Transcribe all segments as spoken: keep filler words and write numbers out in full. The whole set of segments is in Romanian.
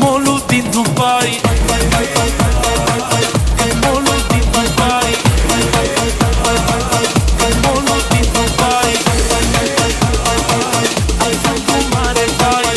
molul din Dubai, cât molul din Dubai, cât molul din Dubai, ai făcut mare vai,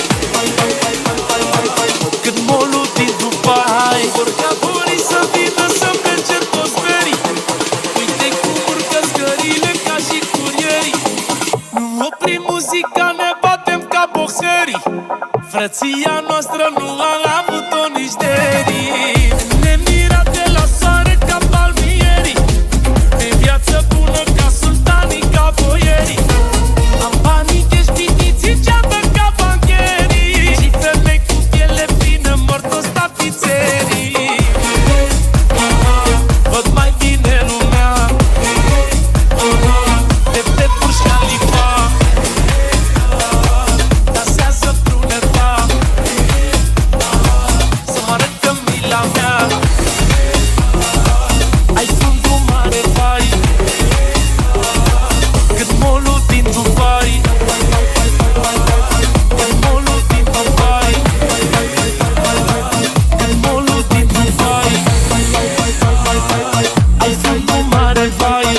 cât molul din Dubai. Urca burii să vină să mergem toți berii, uite cum urcă scările ca și curierii. Nu oprim muzica, ne batem ca boxerii, frăția noastră nu a avut-o nici de rii. Nemirat de la soare ca palmierii, de viață bună ca sultanii, ca boierii. Am banii cash pitiți în geamă ca bancherii, și femei cu piele plină mor toți tapiserii. Văd mai bine lumea de pe Burj Khalifa, dansează bruneta, să mă arătă mila mea. Ai fundul mare, vai, cât molul din Dubai, cât molul din Dubai, cât molul din Dubai. Ai fundul mare, vai,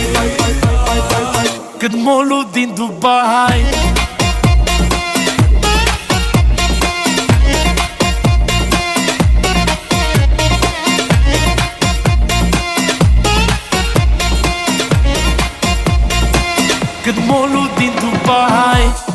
cât molul din Dubai. Cât molul din Dubai.